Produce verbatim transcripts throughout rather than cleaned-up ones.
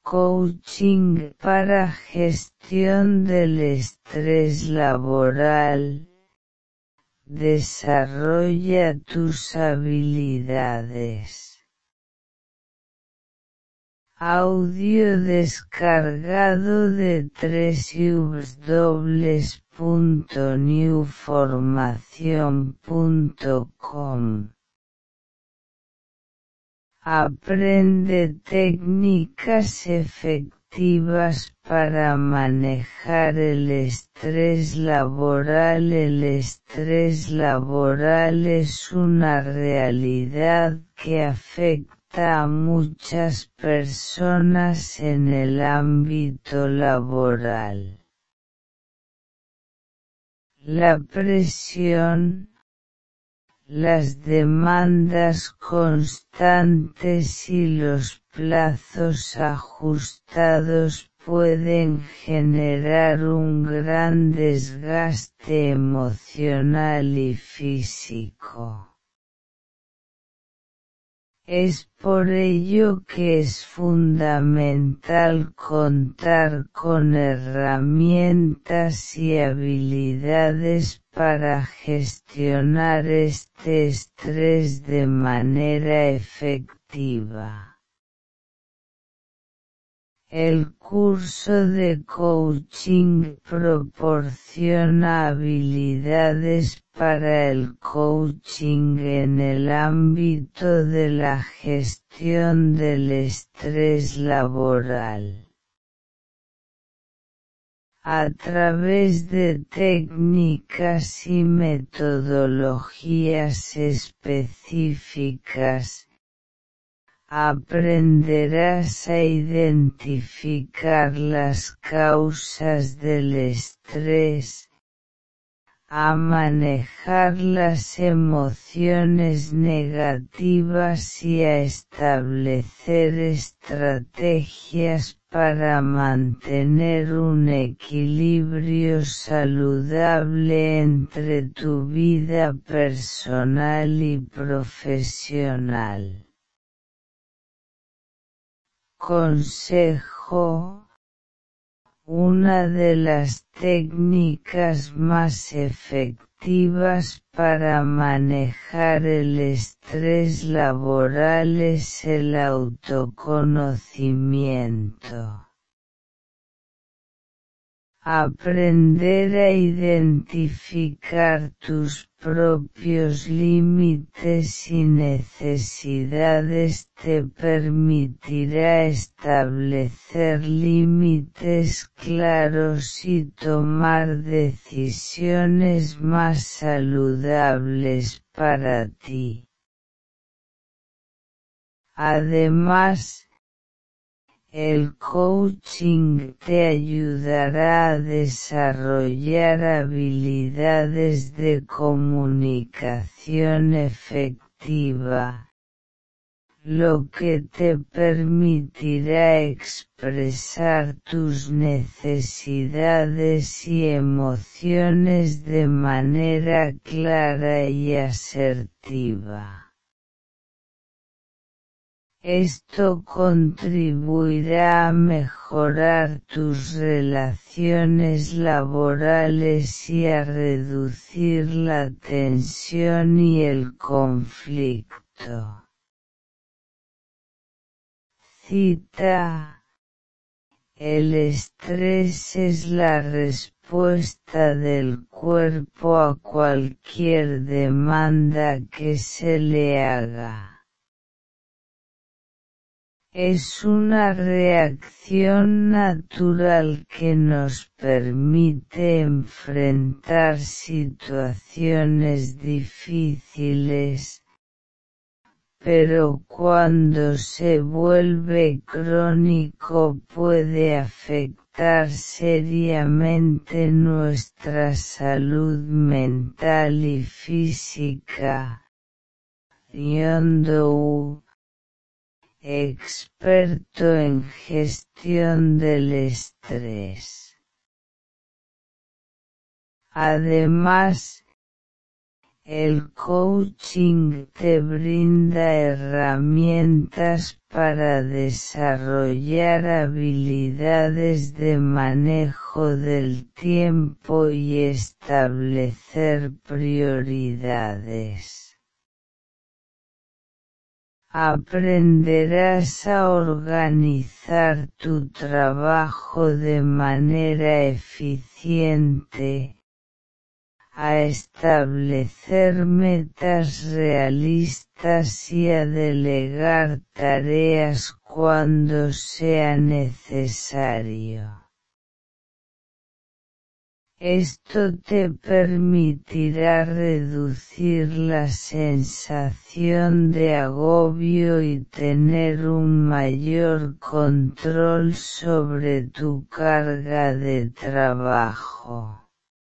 Coaching para gestión del estrés laboral. Desarrolla tus habilidades. Audio descargado de doble u doble u doble u punto new formación punto com. Aprende técnicas efectivas para manejar el estrés laboral. El estrés laboral es una realidad que afecta a muchas personas en el ámbito laboral. La presión, las demandas constantes y los plazos ajustados pueden generar un gran desgaste emocional y físico. Es por ello que es fundamental contar con herramientas y habilidades para gestionar este estrés de manera efectiva. El curso de coaching proporciona habilidades para el coaching en el ámbito de la gestión del estrés laboral. A través de técnicas y metodologías específicas, aprenderás a identificar las causas del estrés, a manejar las emociones negativas y a establecer estrategias para mantener un equilibrio saludable entre tu vida personal y profesional. Consejo: una de las técnicas más efectivas para manejar el estrés laboral es el autoconocimiento. Aprender a identificar tus propios límites y necesidades te permitirá establecer límites claros y tomar decisiones más saludables para ti. Además, el coaching te ayudará a desarrollar habilidades de comunicación efectiva, lo que te permitirá expresar tus necesidades y emociones de manera clara y asertiva. Esto contribuirá a mejorar tus relaciones laborales y a reducir la tensión y el conflicto. Cita: el estrés es la respuesta del cuerpo a cualquier demanda que se le haga. Es una reacción natural que nos permite enfrentar situaciones difíciles, pero cuando se vuelve crónico puede afectar seriamente nuestra salud mental y física. Yondo, experto en gestión del estrés. Además, El coaching te brinda herramientas para desarrollar habilidades de manejo del tiempo y establecer prioridades. Aprenderás a organizar tu trabajo de manera eficiente, a establecer metas realistas y a delegar tareas cuando sea necesario. Esto te permitirá reducir la sensación de agobio y tener un mayor control sobre tu carga de trabajo.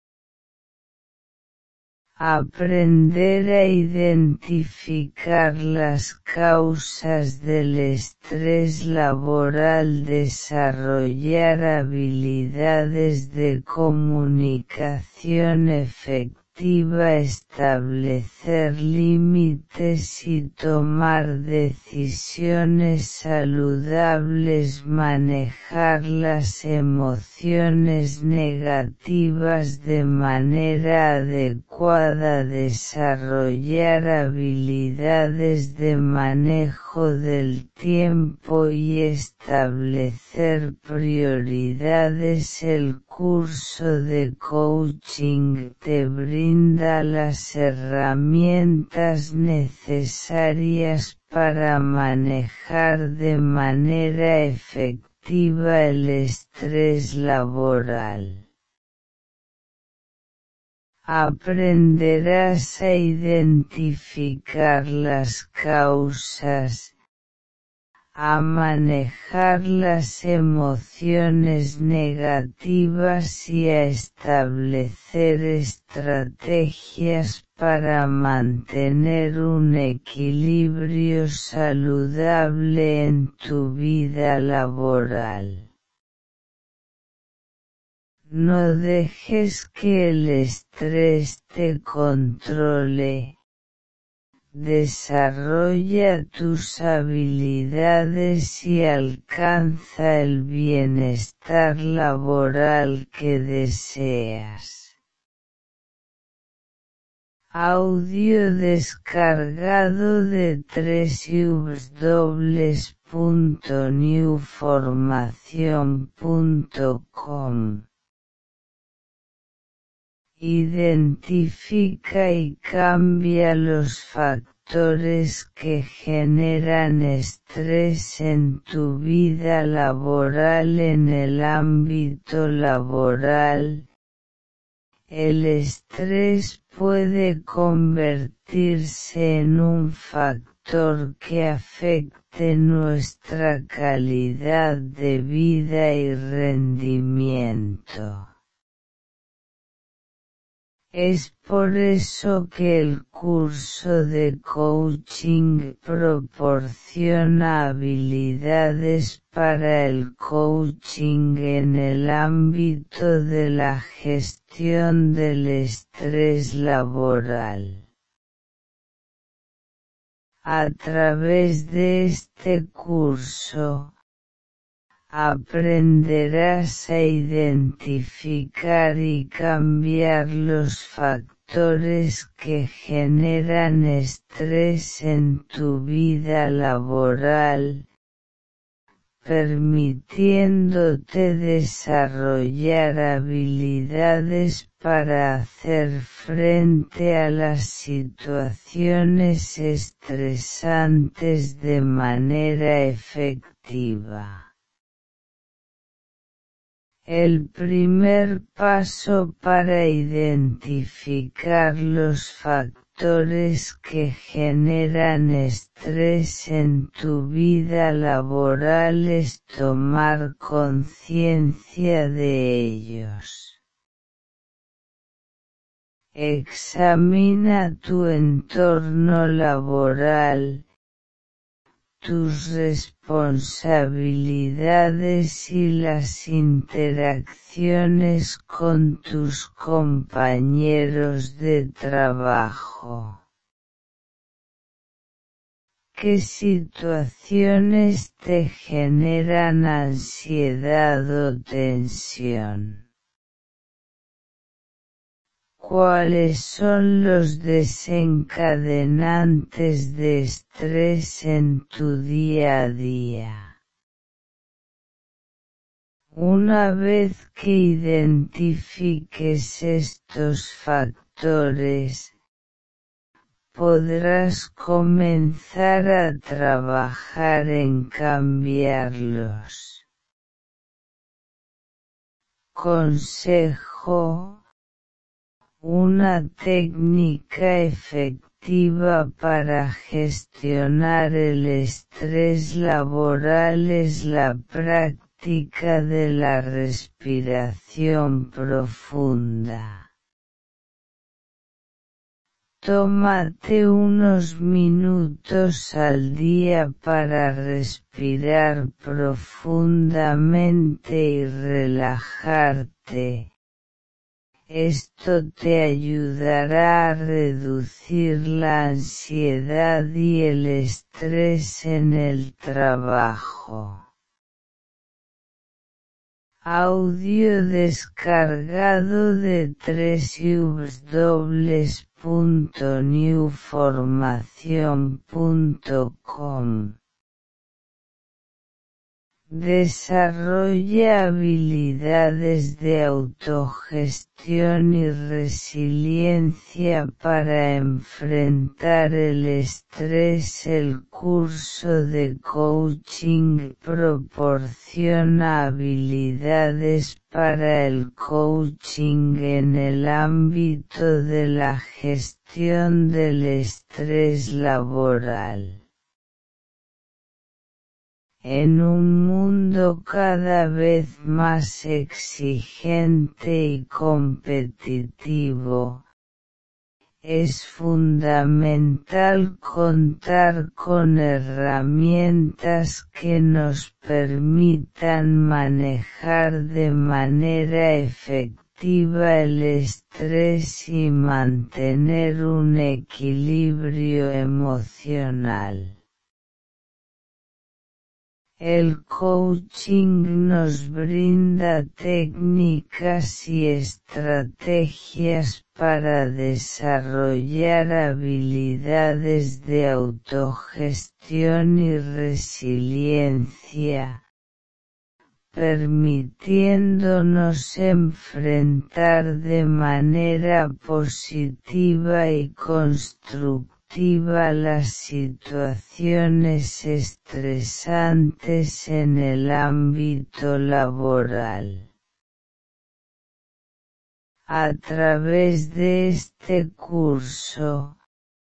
Aprender a identificar las causas del estrés laboral, desarrollar habilidades de comunicación efectiva, establecer límites y tomar decisiones saludables, manejar las emociones negativas de manera adecuada, desarrollar habilidades de manejo del tiempo y establecer prioridades. El curso de coaching te brinda las herramientas necesarias para manejar de manera efectiva el estrés laboral. Aprenderás a identificar las causas, a manejar las emociones negativas y a establecer estrategias para mantener un equilibrio saludable en tu vida laboral. No dejes que el estrés te controle. Desarrolla tus habilidades y alcanza el bienestar laboral que deseas. Audio descargado de doble u doble u doble u punto new formación punto com. Identifica y cambia los factores que generan estrés en tu vida laboral. En el ámbito laboral, el estrés puede convertirse en un factor que afecte nuestra calidad de vida y rendimiento. Es por eso que el curso de coaching proporciona habilidades para el coaching en el ámbito de la gestión del estrés laboral. A través de este curso, aprenderás a identificar y cambiar los factores que generan estrés en tu vida laboral, permitiéndote desarrollar habilidades para hacer frente a las situaciones estresantes de manera efectiva. El primer paso para identificar los factores que generan estrés en tu vida laboral es tomar conciencia de ellos. Examina tu entorno laboral, tus responsabilidades y las interacciones con tus compañeros de trabajo. ¿Qué situaciones te generan ansiedad o tensión? ¿Cuáles son los desencadenantes de estrés en tu día a día? Una vez que identifiques estos factores, podrás comenzar a trabajar en cambiarlos. Consejo: una técnica efectiva para gestionar el estrés laboral es la práctica de la respiración profunda. Tómate unos minutos al día para respirar profundamente y relajarte. Esto te ayudará a reducir la ansiedad y el estrés en el trabajo. Audio descargado de w w w punto new formación punto com. Desarrolla habilidades de autogestión y resiliencia para enfrentar el estrés. El curso de coaching proporciona habilidades para el coaching en el ámbito de la gestión del estrés laboral. En un mundo cada vez más exigente y competitivo, es fundamental contar con herramientas que nos permitan manejar de manera efectiva el estrés y mantener un equilibrio emocional. El coaching nos brinda técnicas y estrategias para desarrollar habilidades de autogestión y resiliencia, permitiéndonos enfrentar de manera positiva y constructiva las situaciones estresantes en el ámbito laboral. A través de este curso,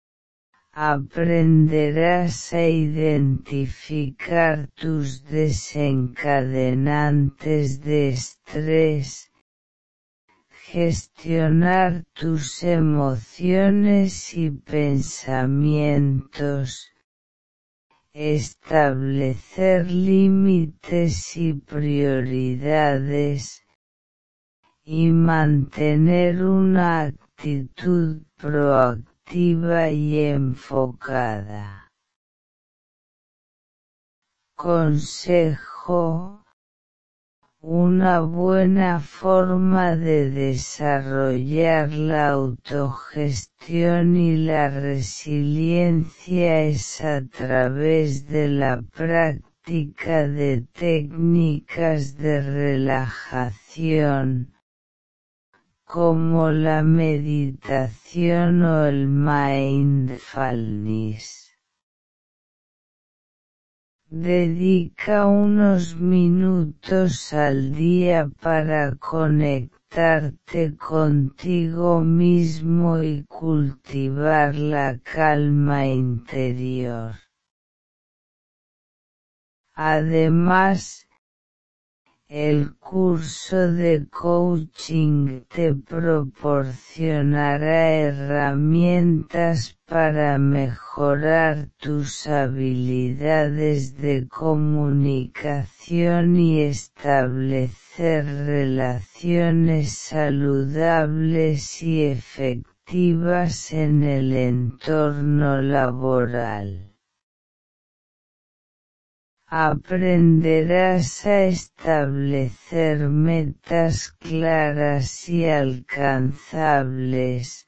aprenderás a identificar tus desencadenantes de estrés, gestionar tus emociones y pensamientos, establecer límites y prioridades, y mantener una actitud proactiva y enfocada. Consejo: una buena forma de desarrollar la autogestión y la resiliencia es a través de la práctica de técnicas de relajación, como la meditación o el mindfulness. Dedica unos minutos al día para conectarte contigo mismo y cultivar la calma interior. Además, El curso de coaching te proporcionará herramientas para mejorar tus habilidades de comunicación y establecer relaciones saludables y efectivas en el entorno laboral. Aprenderás a establecer metas claras y alcanzables,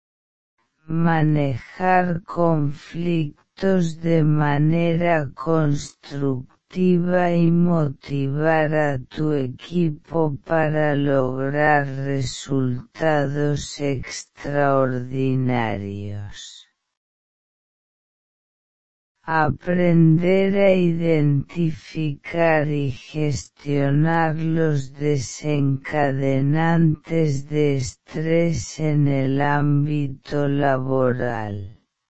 manejar conflictos de manera constructiva y motivar a tu equipo para lograr resultados extraordinarios. Aprender a identificar y gestionar los desencadenantes de estrés en el ámbito laboral.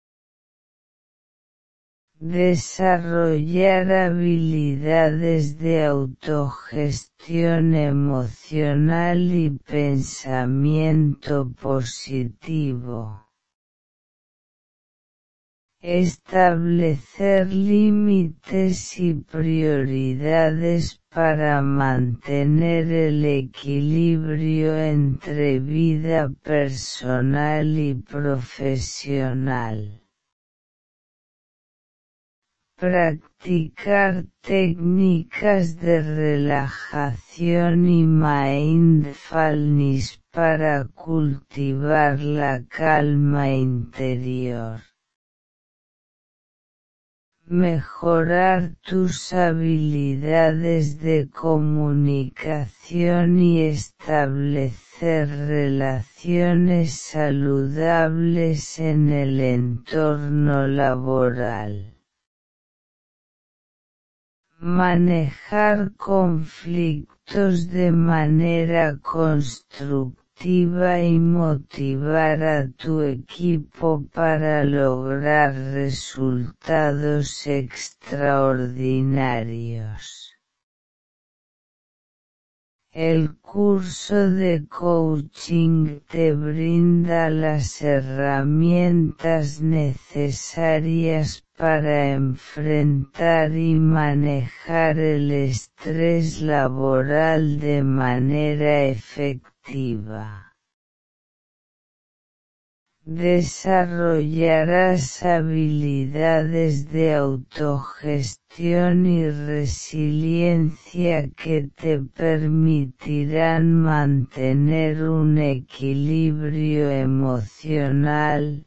Desarrollar habilidades de autogestión emocional y pensamiento positivo. Establecer límites y prioridades para mantener el equilibrio entre vida personal y profesional. Practicar técnicas de relajación y mindfulness para cultivar la calma interior. Mejorar tus habilidades de comunicación y establecer relaciones saludables en el entorno laboral. Manejar conflictos de manera constructiva y motivar a tu equipo para lograr resultados extraordinarios. El curso de coaching te brinda las herramientas necesarias para enfrentar y manejar el estrés laboral de manera efectiva. Desarrollarás habilidades de autogestión y resiliencia que te permitirán mantener un equilibrio emocional,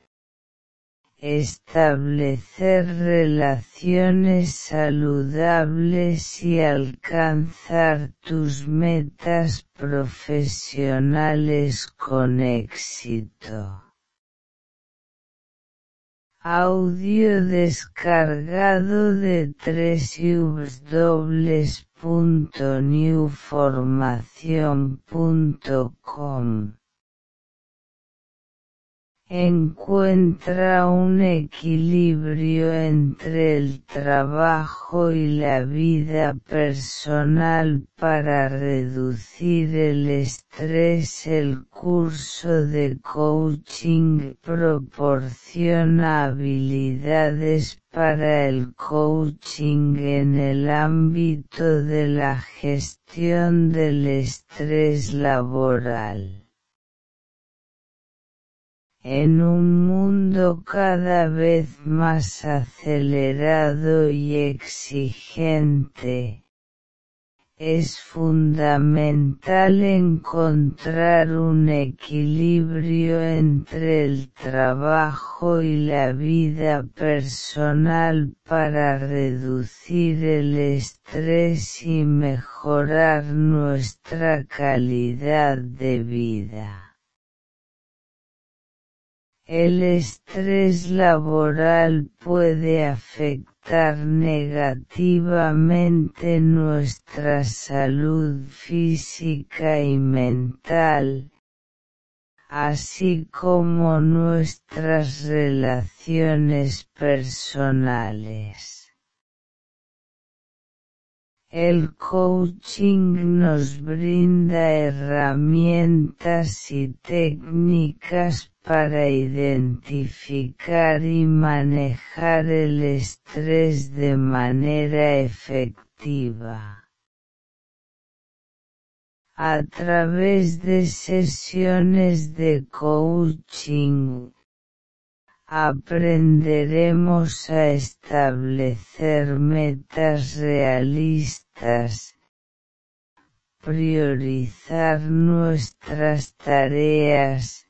establecer relaciones saludables y alcanzar tus metas profesionales con éxito. Audio descargado de doble u doble u doble u punto new formación punto com. Encuentra un equilibrio entre el trabajo y la vida personal para reducir el estrés. El curso de coaching proporciona habilidades para el coaching en el ámbito de la gestión del estrés laboral. En un mundo cada vez más acelerado y exigente, es fundamental encontrar un equilibrio entre el trabajo y la vida personal para reducir el estrés y mejorar nuestra calidad de vida. El estrés laboral puede afectar negativamente nuestra salud física y mental, así como nuestras relaciones personales. El coaching nos brinda herramientas y técnicas para identificar y manejar el estrés de manera efectiva. A través de sesiones de coaching, aprenderemos a establecer metas realistas, priorizar nuestras tareas,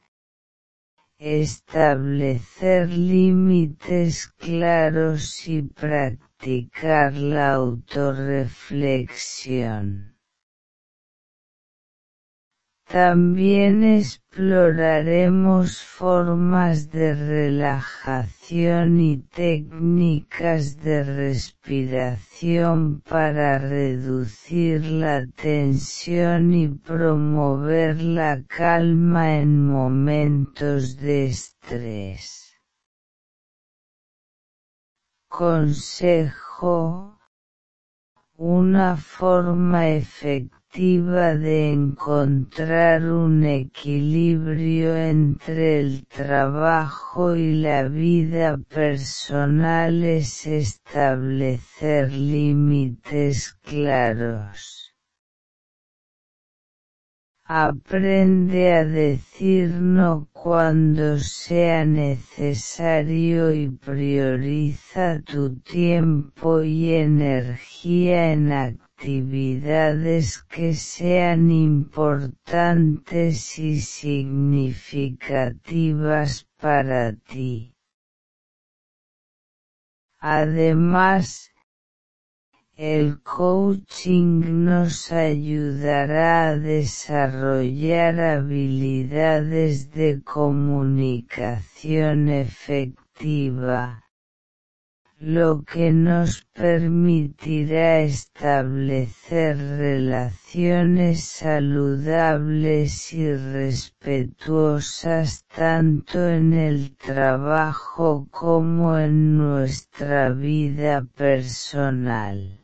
establecer límites claros y practicar la autorreflexión. También exploraremos formas de relajación y técnicas de respiración para reducir la tensión y promover la calma en momentos de estrés. Consejo: una forma efectiva de encontrar un equilibrio entre el trabajo y la vida personal es establecer límites claros. Aprende a decir no cuando sea necesario y prioriza tu tiempo y energía en actividades que sean importantes y significativas para ti. Además, el coaching nos ayudará a desarrollar habilidades de comunicación efectiva, lo que nos permitirá establecer relaciones saludables y respetuosas tanto en el trabajo como en nuestra vida personal.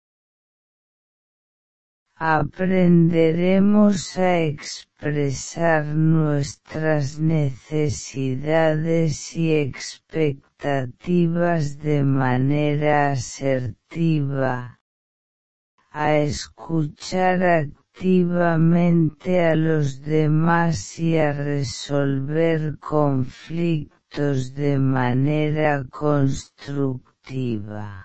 Aprenderemos a expresar nuestras necesidades y expectativas de manera asertiva, a escuchar activamente a los demás y a resolver conflictos de manera constructiva.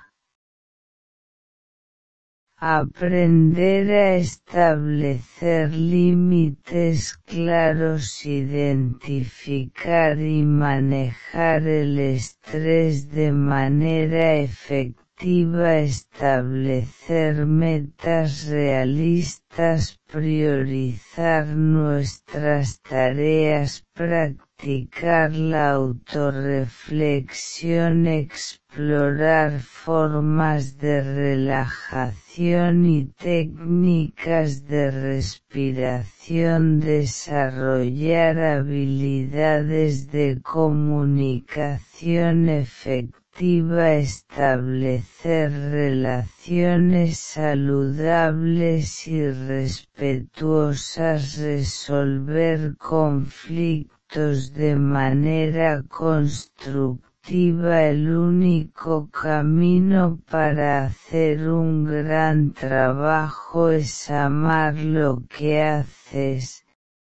Aprender a establecer límites claros, identificar y manejar el estrés de manera efectiva, establecer metas realistas, priorizar nuestras tareas, practicar la autorreflexión, explorar formas de relajación y técnicas de respiración, desarrollar habilidades de comunicación efectiva, establecer relaciones saludables y respetuosas, resolver conflictos de manera constructiva. El único camino para hacer un gran trabajo es amar lo que haces.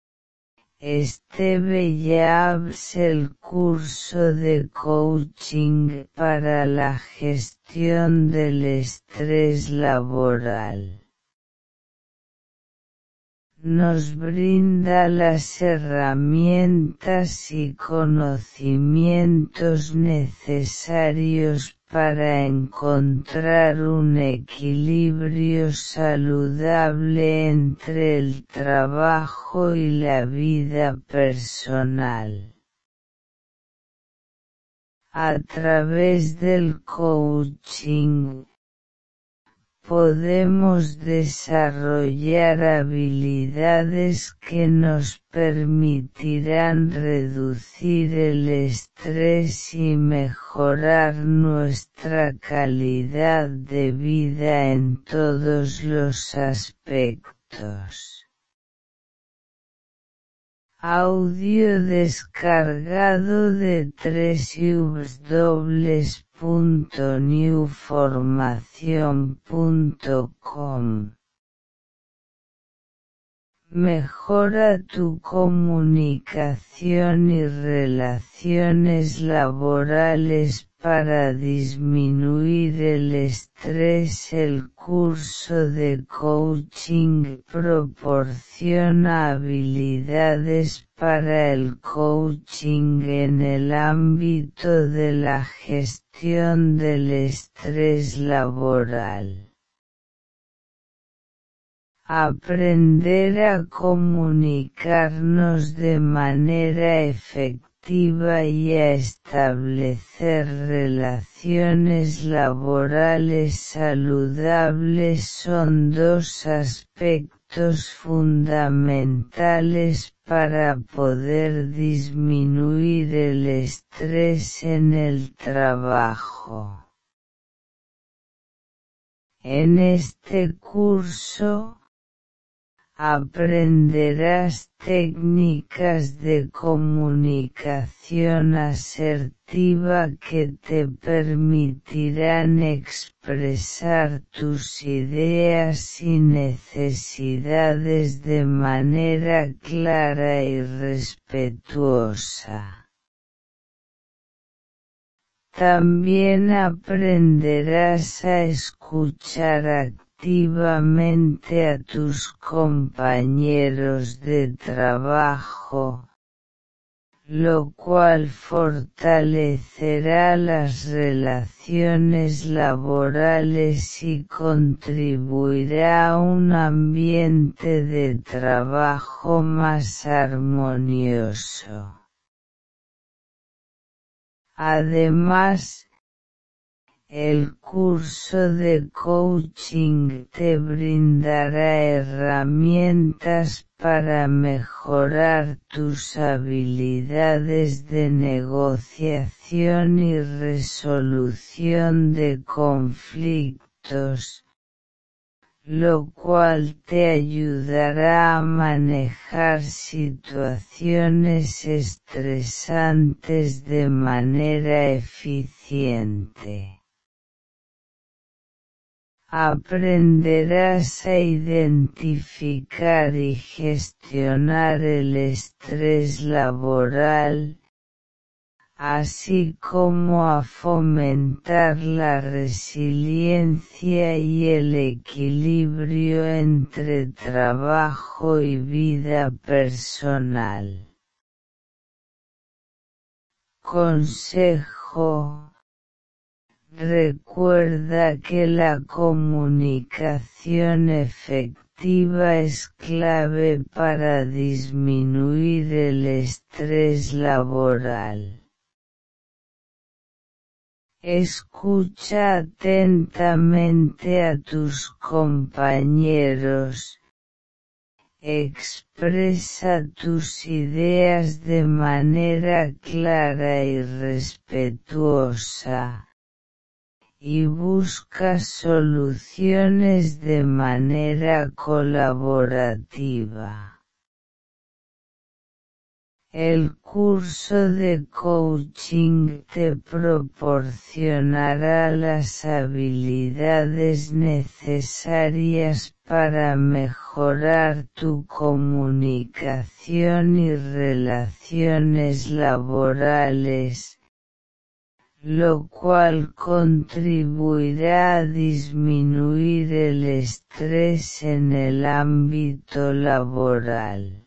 Steve Jobs, el curso de coaching para la gestión del estrés laboral, nos brinda las herramientas y conocimientos necesarios para encontrar un equilibrio saludable entre el trabajo y la vida personal. A través del coaching, podemos desarrollar habilidades que nos permitirán reducir el estrés y mejorar nuestra calidad de vida en todos los aspectos. Audio descargado de w w w punto new formación punto com. Mejora tu comunicación y relaciones laborales para disminuir el estrés. El curso de coaching proporciona habilidades para el coaching en el ámbito de la gestión del estrés laboral. Aprender a comunicarnos de manera efectiva y a establecer relaciones laborales saludables son dos aspectos fundamentales para poder disminuir el estrés en el trabajo. En este curso, aprenderás técnicas de comunicación asertiva que te permitirán expresar tus ideas y necesidades de manera clara y respetuosa. También aprenderás a escuchar activamente a tus compañeros de trabajo, lo cual fortalecerá las relaciones laborales y contribuirá a un ambiente de trabajo más armonioso. Además, el curso de coaching te brindará herramientas para mejorar tus habilidades de negociación y resolución de conflictos, lo cual te ayudará a manejar situaciones estresantes de manera eficiente. Aprenderás a identificar y gestionar el estrés laboral, así como a fomentar la resiliencia y el equilibrio entre trabajo y vida personal. Consejo: recuerda que la comunicación efectiva es clave para disminuir el estrés laboral. Escucha atentamente a tus compañeros. Expresa tus ideas de manera clara y respetuosa, y busca soluciones de manera colaborativa. El curso de coaching te proporcionará las habilidades necesarias para mejorar tu comunicación y relaciones laborales, lo cual contribuirá a disminuir el estrés en el ámbito laboral.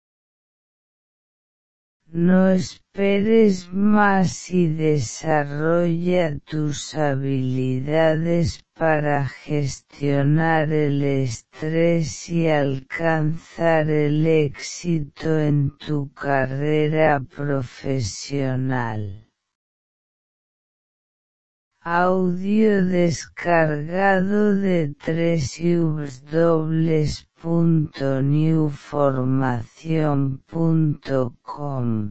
No esperes más y desarrolla tus habilidades para gestionar el estrés y alcanzar el éxito en tu carrera profesional. Audio descargado de w w w punto newformación punto com.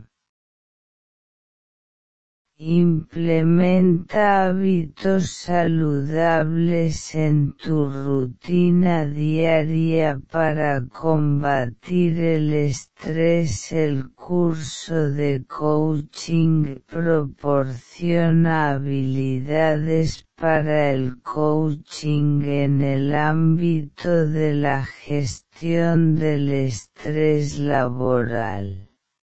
Implementa hábitos saludables en tu rutina diaria para combatir el estrés. El curso de coaching proporciona habilidades para el coaching en el ámbito de la gestión del estrés laboral.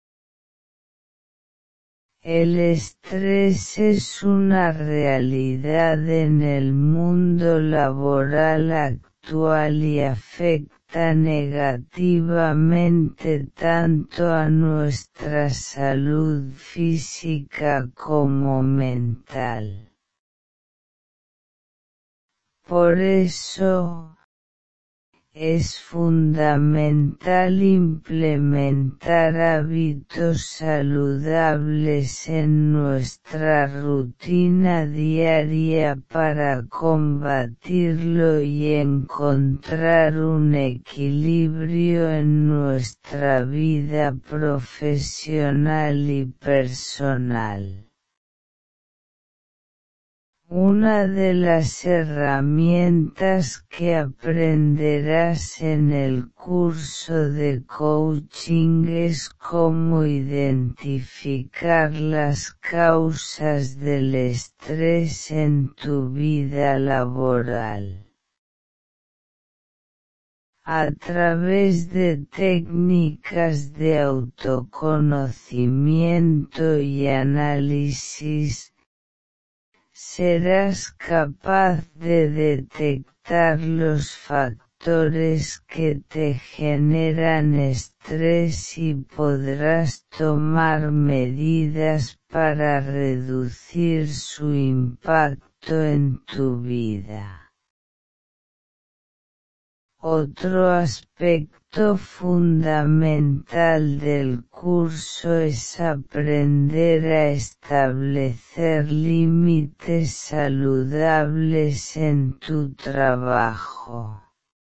El estrés es una realidad en el mundo laboral actual y afecta negativamente tanto a nuestra salud física como mental. Por eso, es fundamental implementar hábitos saludables en nuestra rutina diaria para combatirlo y encontrar un equilibrio en nuestra vida profesional y personal. Una de las herramientas que aprenderás en el curso de coaching es cómo identificar las causas del estrés en tu vida laboral. A través de técnicas de autoconocimiento y análisis, serás capaz de detectar los factores que te generan estrés y podrás tomar medidas para reducir su impacto en tu vida. Otro aspecto fundamental del curso es aprender a establecer límites saludables en tu trabajo.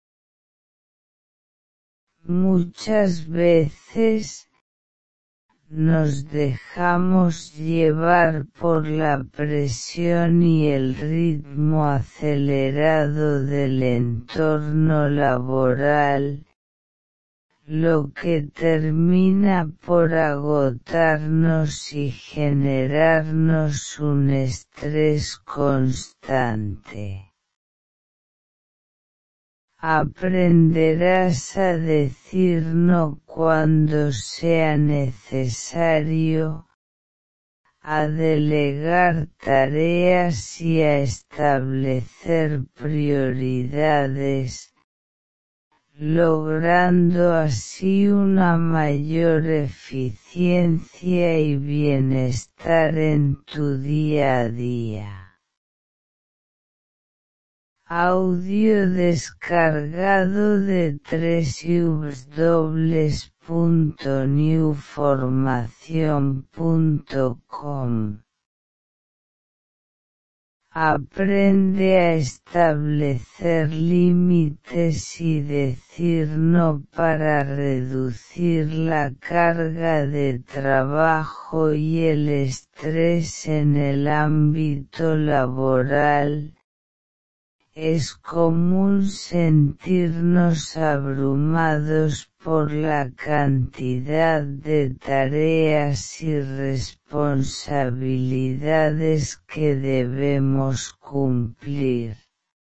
Muchas veces, nos dejamos llevar por la presión y el ritmo acelerado del entorno laboral, lo que termina por agotarnos y generarnos un estrés constante. Aprenderás a decir no cuando sea necesario, a delegar tareas y a establecer prioridades, logrando así una mayor eficiencia y bienestar en tu día a día. Audio descargado de w w w punto newformación punto com. Aprende a establecer límites y decir no para reducir la carga de trabajo y el estrés en el ámbito laboral. Es común sentirnos abrumados por la cantidad de tareas y responsabilidades que debemos cumplir.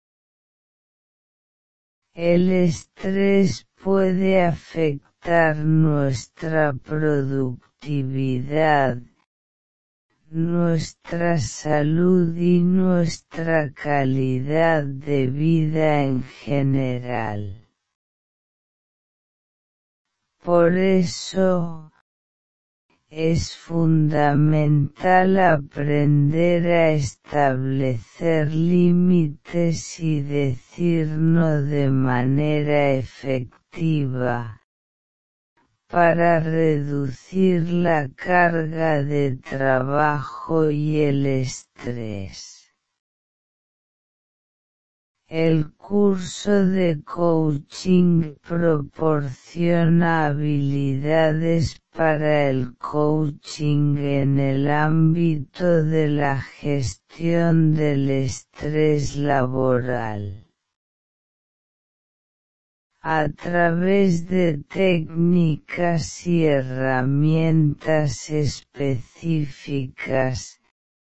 El estrés puede afectar nuestra productividad, nuestra salud y nuestra calidad de vida en general. Por eso, es fundamental aprender a establecer límites y decir no de manera efectiva, para reducir la carga de trabajo y el estrés. El curso de coaching proporciona habilidades para el coaching en el ámbito de la gestión del estrés laboral. A través de técnicas y herramientas específicas,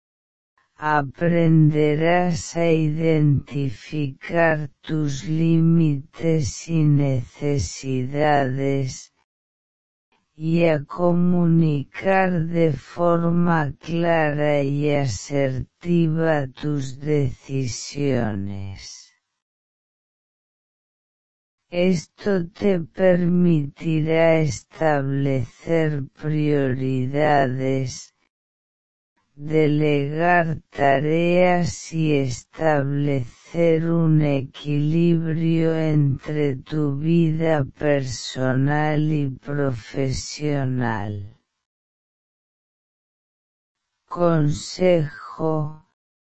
aprenderás a identificar tus límites y necesidades, y a comunicar de forma clara y asertiva tus decisiones. Esto te permitirá establecer prioridades, delegar tareas y establecer un equilibrio entre tu vida personal y profesional. Consejo: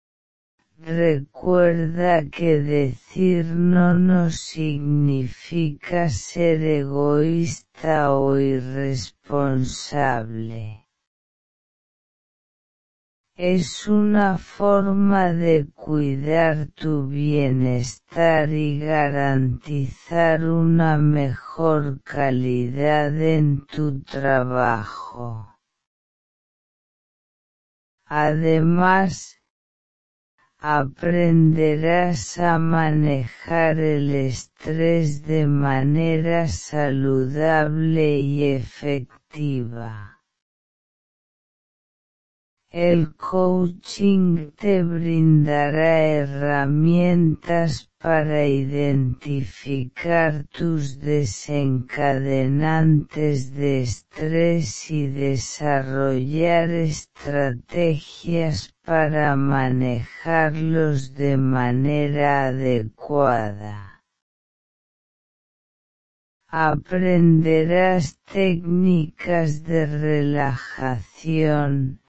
recuerda que decir no no significa ser egoísta o irresponsable. Es una forma de cuidar tu bienestar y garantizar una mejor calidad en tu trabajo. Además, aprenderás a manejar el estrés de manera saludable y efectiva. El coaching te brindará herramientas para identificar tus desencadenantes de estrés y desarrollar estrategias para manejarlos de manera adecuada. Aprenderás técnicas de relajación,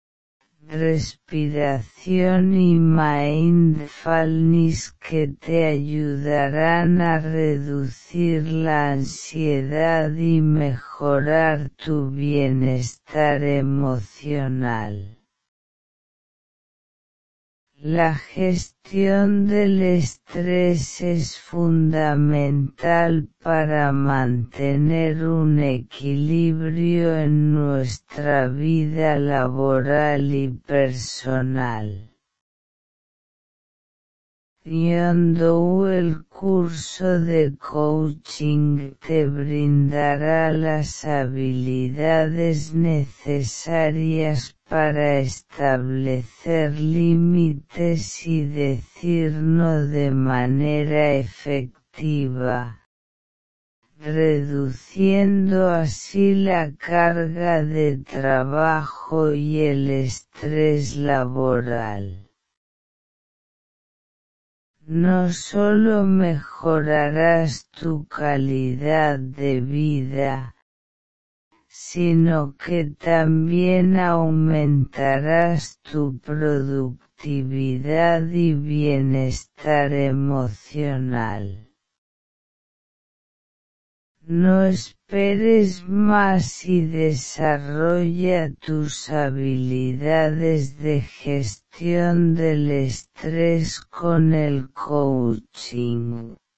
respiración y mindfulness que te ayudarán a reducir la ansiedad y mejorar tu bienestar emocional. La gestión del estrés es fundamental para mantener un equilibrio en nuestra vida laboral y personal. El curso de coaching te brindará las habilidades necesarias para establecer límites y decir no de manera efectiva, reduciendo así la carga de trabajo y el estrés laboral. No solo mejorarás tu calidad de vida, sino que también aumentarás tu productividad y bienestar emocional. No esperes más y desarrolla tus habilidades de gestión del estrés con el coaching.